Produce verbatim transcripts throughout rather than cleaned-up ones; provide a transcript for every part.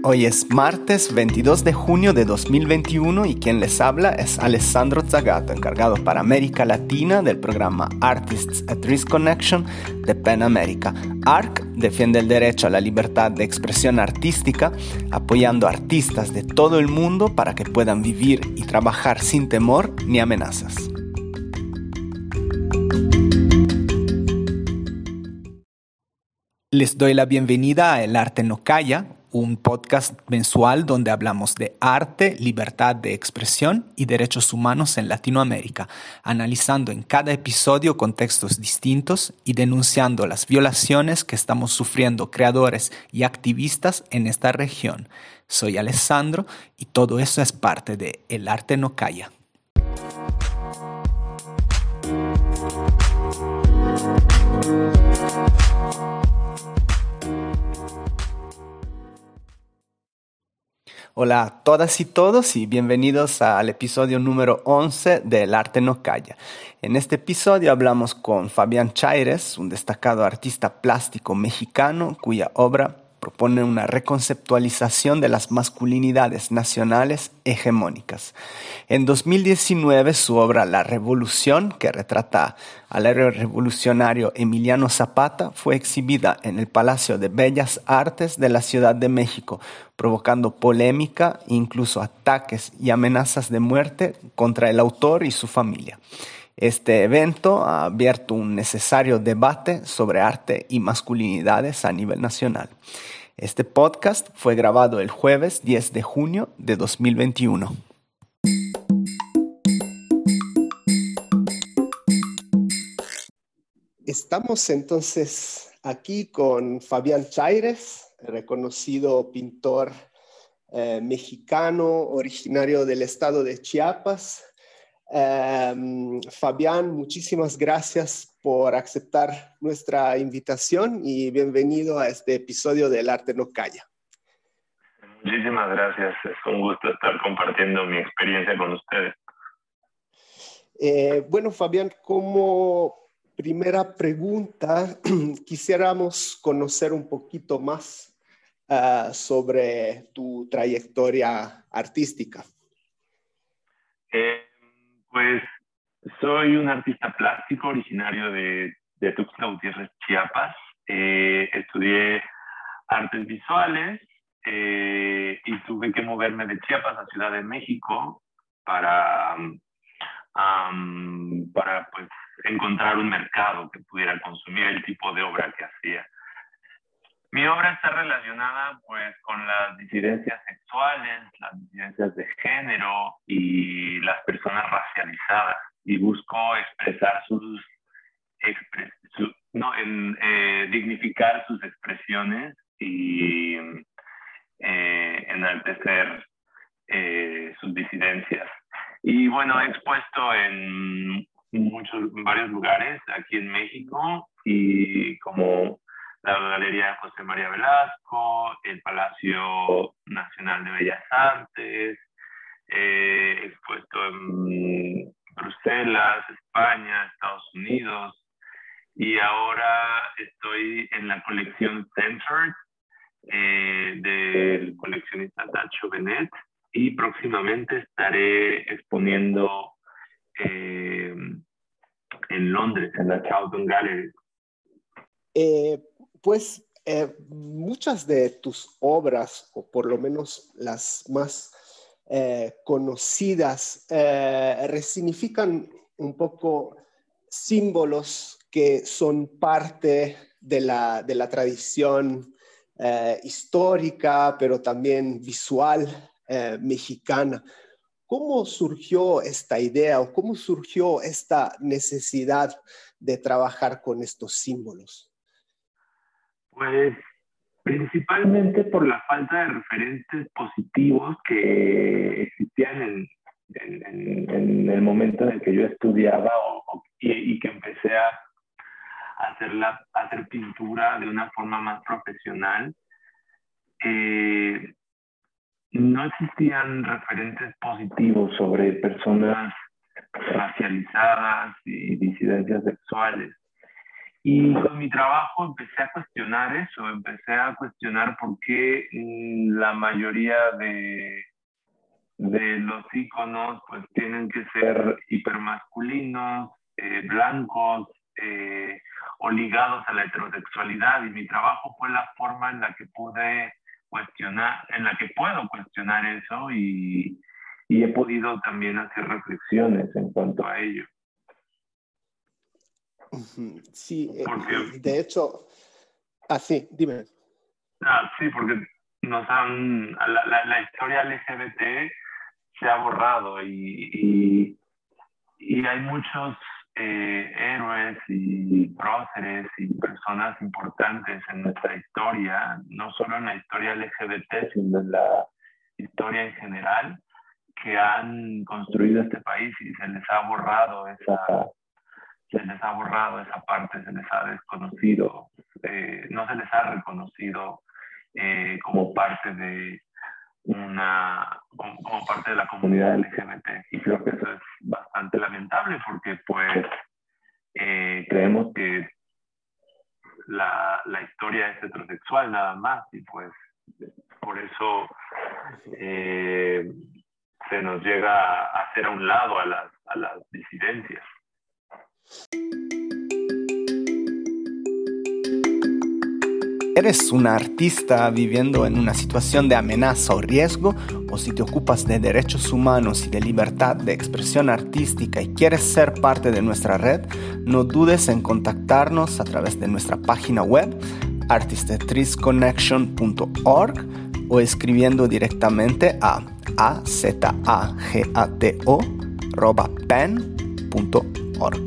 Hoy es martes veintidós de junio de dos mil veintiuno y quien les habla es Alessandro Zagato, encargado para América Latina del programa Artists at Risk Connection de PEN América. A R C defiende el derecho a la libertad de expresión artística, apoyando a artistas de todo el mundo para que puedan vivir y trabajar sin temor ni amenazas. Les doy la bienvenida a El Arte No Calla, un podcast mensual donde hablamos de arte, libertad de expresión y derechos humanos en Latinoamérica, analizando en cada episodio contextos distintos y denunciando las violaciones que estamos sufriendo creadores y activistas en esta región. Soy Alessandro y todo eso es parte de El Arte No Calla. Hola a todas y todos y bienvenidos al episodio número once de El Arte No Calla. En este episodio hablamos con Fabián Chaires, un destacado artista plástico mexicano cuya obra propone una reconceptualización de las masculinidades nacionales hegemónicas. En dos mil diecinueve su obra La Revolución, que retrata al héroe revolucionario Emiliano Zapata, fue exhibida en el Palacio de Bellas Artes de la Ciudad de México, provocando polémica e incluso ataques y amenazas de muerte contra el autor y su familia. Este evento ha abierto un necesario debate sobre arte y masculinidades a nivel nacional. Este podcast fue grabado el jueves diez de junio de dos mil veintiuno. Estamos entonces aquí con Fabián Chaires, reconocido pintor eh, mexicano originario del estado de Chiapas. Um, Fabián, muchísimas gracias por aceptar nuestra invitación y bienvenido a este episodio del Arte No Calla. Muchísimas gracias, es un gusto estar compartiendo mi experiencia con ustedes. Eh, bueno, Fabián, como primera pregunta, quisiéramos conocer un poquito más uh, sobre tu trayectoria artística. Eh, Pues soy un artista plástico originario de, de Tuxtla Gutiérrez, Chiapas. Eh, estudié artes visuales eh, y tuve que moverme de Chiapas a Ciudad de México para, um, para pues, encontrar un mercado que pudiera consumir el tipo de obra que hacía. Mi obra está relacionada pues, con las disidencias sexuales, las disidencias de género y las personas racializadas. Y busco expresar sus, expres, su, no, en, eh, dignificar sus expresiones y eh, enaltecer eh, sus disidencias. Y bueno, he expuesto en, muchos, en varios lugares aquí en México y como la Galería José María Velasco, el Palacio Nacional de Bellas Artes, eh, he expuesto en Bruselas, España, Estados Unidos, y ahora estoy en la colección Centered eh, del coleccionista Nacho Benet, y próximamente estaré exponiendo eh, en Londres, en la Charlton Gallery. Eh, pues eh, muchas de tus obras, o por lo menos las más eh, conocidas, eh, resignifican un poco símbolos que son parte de la, de la tradición eh, histórica, pero también visual eh, mexicana. ¿Cómo surgió esta idea o cómo surgió esta necesidad de trabajar con estos símbolos? Pues principalmente por la falta de referentes positivos que existían en, en, en, en el momento en el que yo estudiaba o, o, y, y que empecé a, a, hacer la, a hacer pintura de una forma más profesional. Eh, no existían referentes positivos sobre personas racializadas y disidencias sexuales. Y con mi trabajo empecé a cuestionar eso, empecé a cuestionar por qué mm, la mayoría de, de los íconos pues tienen que ser hipermasculinos, eh, blancos, eh, o ligados a la heterosexualidad. Y mi trabajo fue la forma en la que pude cuestionar, en la que puedo cuestionar eso y, y he podido también hacer reflexiones en cuanto a ello. Sí, Porque, eh, de hecho, ah, sí, dime. ah, sí, porque nos han, la, la, la historia L G B T se ha borrado y, y, y hay muchos eh, héroes y próceres y personas importantes en nuestra historia, no solo en la historia L G B T, sino en la historia en general, que han construido este país y se les ha borrado esa, se les ha borrado esa parte, se les ha desconocido, eh, no se les ha reconocido eh, como parte de una como, como parte de la comunidad L G B T. Y creo que eso es bastante lamentable porque pues eh, creemos que la, la historia es heterosexual nada más y pues por eso eh, se nos llega a hacer a un lado a las, a las disidencias. ¿Eres una artista viviendo en una situación de amenaza o riesgo? ¿O si te ocupas de derechos humanos y de libertad de expresión artística y quieres ser parte de nuestra red? No dudes en contactarnos a través de nuestra página web artistatriz connection punto org o escribiendo directamente a azagato arroba pen punto org.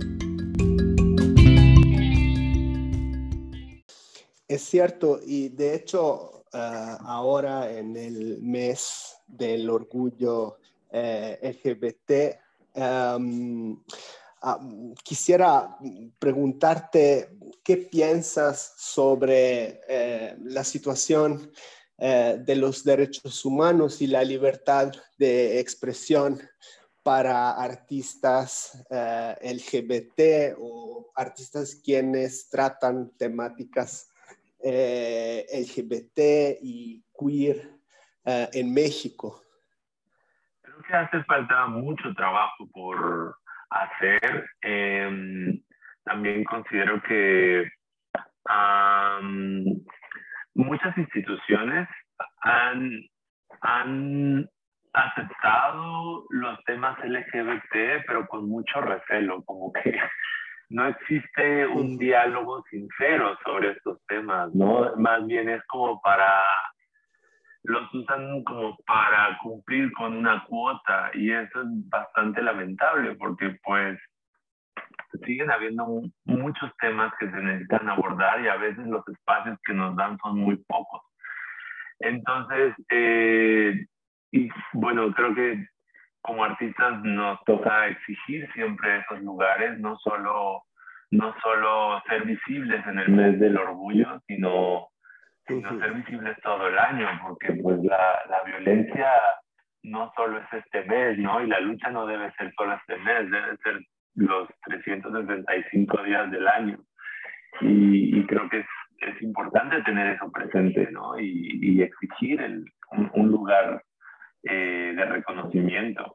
Es cierto, y de hecho uh, ahora en el mes del orgullo eh, L G B T, um, uh, quisiera preguntarte qué piensas sobre eh, la situación eh, de los derechos humanos y la libertad de expresión para artistas eh, L G B T o artistas quienes tratan temáticas Eh, L G B T y queer uh, en México. Creo que hace falta mucho trabajo por hacer. Eh, también considero que um, muchas instituciones han, han aceptado los temas L G B T, pero con mucho recelo, como que no existe un diálogo sincero sobre estos temas, ¿no? Más bien es como para, los usan como para cumplir con una cuota y eso es bastante lamentable porque pues siguen habiendo muchos temas que se necesitan abordar y a veces los espacios que nos dan son muy pocos. Entonces, eh, y bueno, creo que como artistas nos toca exigir siempre esos lugares, no solo, no solo ser visibles en el mes del orgullo, sino, sino ser visibles todo el año, porque pues la, la violencia no solo es este mes, ¿no? Y la lucha no debe ser solo este mes, debe ser los trescientos sesenta y cinco días del año. Y, y creo que es, es importante tener eso presente, ¿no? Y, y exigir el, un, un lugar eh, de reconocimiento.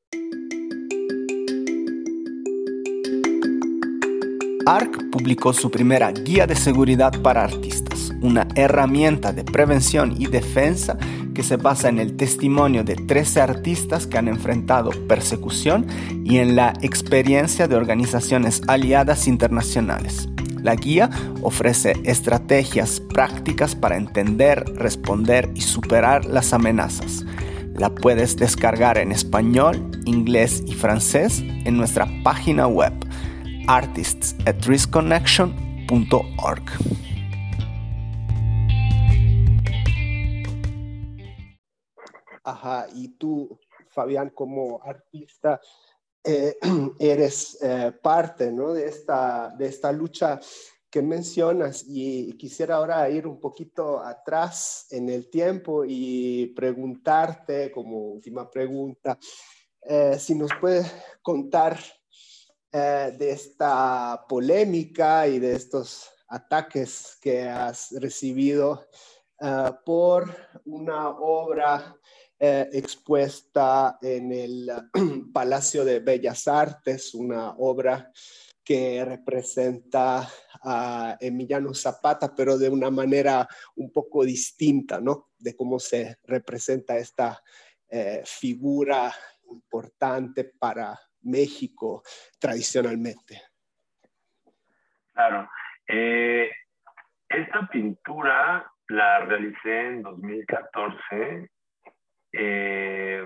A R C publicó su primera Guía de Seguridad para Artistas, una herramienta de prevención y defensa que se basa en el testimonio de trece artistas que han enfrentado persecución y en la experiencia de organizaciones aliadas internacionales. La guía ofrece estrategias prácticas para entender, responder y superar las amenazas. La puedes descargar en español, inglés y francés en nuestra página web artists at risk connection punto org. Ajá, y tú, Fabián, como artista, eh, eres eh, parte, ¿no? de, esta, de esta lucha que mencionas y quisiera ahora ir un poquito atrás en el tiempo y preguntarte como última pregunta, eh, si nos puedes contar eh, de esta polémica y de estos ataques que has recibido uh, por una obra eh, expuesta en el uh, Palacio de Bellas Artes, una obra que representa a Emiliano Zapata, pero de una manera un poco distinta, ¿no? De cómo se representa esta eh, figura importante para México tradicionalmente. Claro. Eh, esta pintura la realicé en dos mil catorce eh,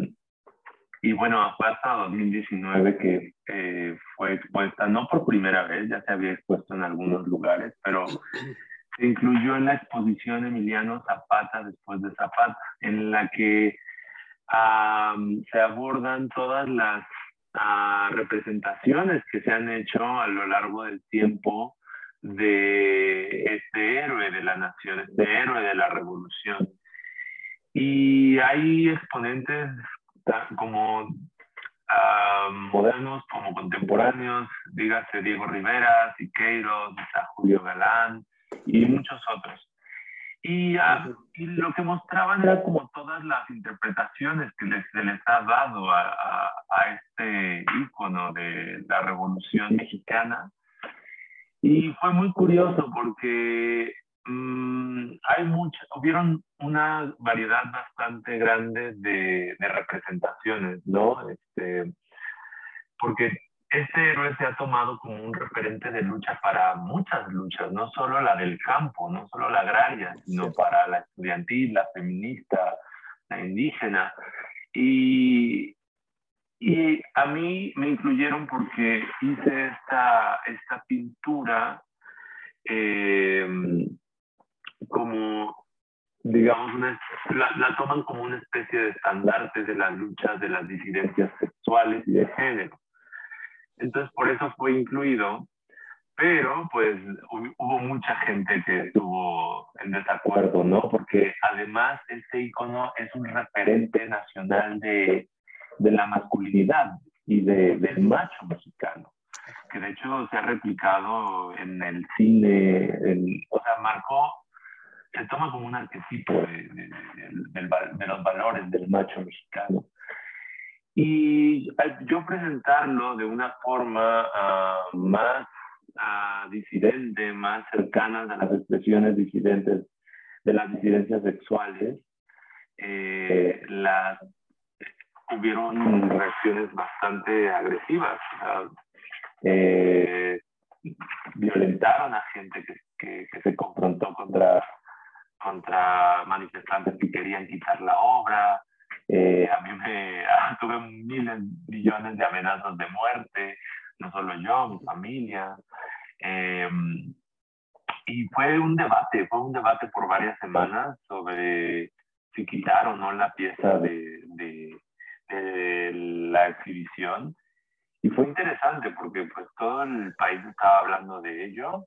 y bueno, fue hasta dos mil diecinueve que eh, fue expuesta, no por primera vez, ya se había expuesto en algunos lugares, pero se incluyó en la exposición Emiliano Zapata después de Zapata, en la que um, se abordan todas las uh, representaciones que se han hecho a lo largo del tiempo de este héroe de la nación, este héroe de la revolución. Y hay exponentes como uh, modernos, como contemporáneos, dígase Diego Rivera, Siqueiros, Julio Galán y muchos otros. Y, uh, y lo que mostraban era como todas las interpretaciones que les, se les ha dado a, a, a este ícono de la Revolución Mexicana. Y fue muy curioso porque um, hay mucha, hubieron una variedad bastante grande de, de representaciones, ¿no? Este, porque este héroe se ha tomado como un referente de lucha para muchas luchas, no solo la del campo, no solo la agraria, sino para la estudiantil, la feminista, la indígena. Y, y a mí me incluyeron porque hice esta, esta pintura eh, como, digamos, una, la, la toman como una especie de estandarte de las luchas de las disidencias sexuales y de género. Entonces, por eso fue incluido, pero pues hubo mucha gente que estuvo en desacuerdo, ¿no? Porque además este icono es un referente nacional de, de la masculinidad y de, del macho mexicano, que de hecho se ha replicado en el cine, en, o sea, marcó, se toma como un arquetipo de, de, de, de, de los valores del macho mexicano. Y al yo presentarlo de una forma uh, más uh, disidente, más cercana a las expresiones disidentes de las disidencias sexuales, eh, las, hubieron reacciones bastante agresivas. O sea, eh, violentaron a gente que, que, que se confrontó contra, contra manifestantes que querían quitar la obra. Eh, a mí me ah, tuve miles, millones de amenazas de muerte, no solo yo, mi familia. Eh, y fue un debate, fue un debate por varias semanas sobre si quitar o no la pieza de, de, de la exhibición. Y fue interesante porque pues todo el país estaba hablando de ello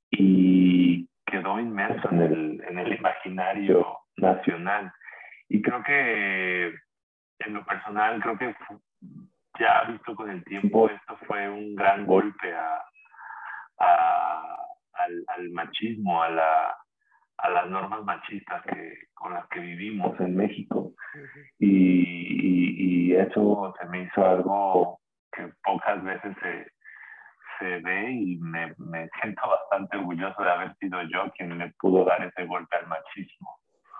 y quedó inmerso en el, en el imaginario nacional. Y creo que en lo personal, creo que ya visto con el tiempo, esto fue un gran golpe a, a, al, al machismo, a, la, a las normas machistas que, con las que vivimos en México. Y, y, y eso se me hizo algo que pocas veces se, se ve y me, me siento bastante orgulloso de haber sido yo quien le pudo dar ese golpe al machismo.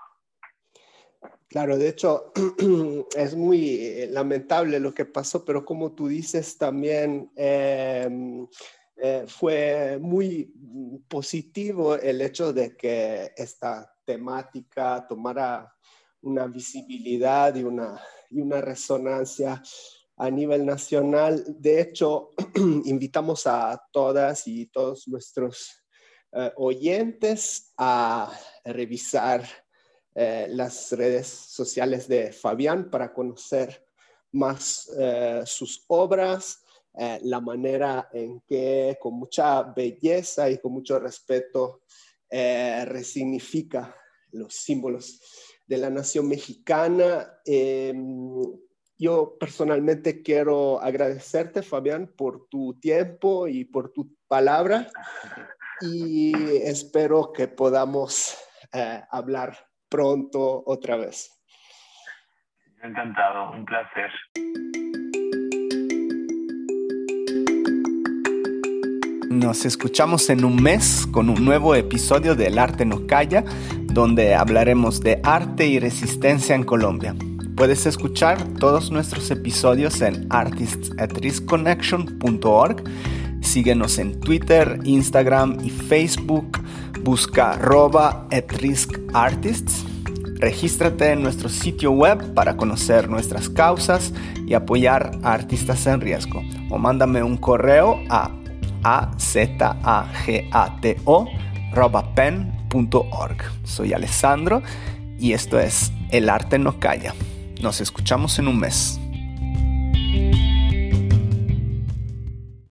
Claro, de hecho, es muy lamentable lo que pasó, pero como tú dices, también eh, eh, fue muy positivo el hecho de que esta temática tomara una visibilidad y una, y una resonancia a nivel nacional. De hecho, invitamos a todas y todos nuestros eh, oyentes a revisar Eh, las redes sociales de Fabián para conocer más eh, sus obras, eh, la manera en que con mucha belleza y con mucho respeto eh, resignifica los símbolos de la nación mexicana. Eh, yo personalmente quiero agradecerte, Fabián, por tu tiempo y por tu palabra, y espero que podamos eh, hablar pronto otra vez. Encantado, un placer. Nos escuchamos en un mes con un nuevo episodio del Arte No Calla, donde hablaremos de arte y resistencia en Colombia. Puedes escuchar todos nuestros episodios en artists at risk connection punto org. Síguenos en Twitter, Instagram y Facebook. Busca arroba at risk artists. Regístrate en nuestro sitio web para conocer nuestras causas y apoyar a artistas en riesgo. O mándame un correo a azagato arroba pen punto org. Soy Alessandro y esto es El Arte No Calla. Nos escuchamos en un mes.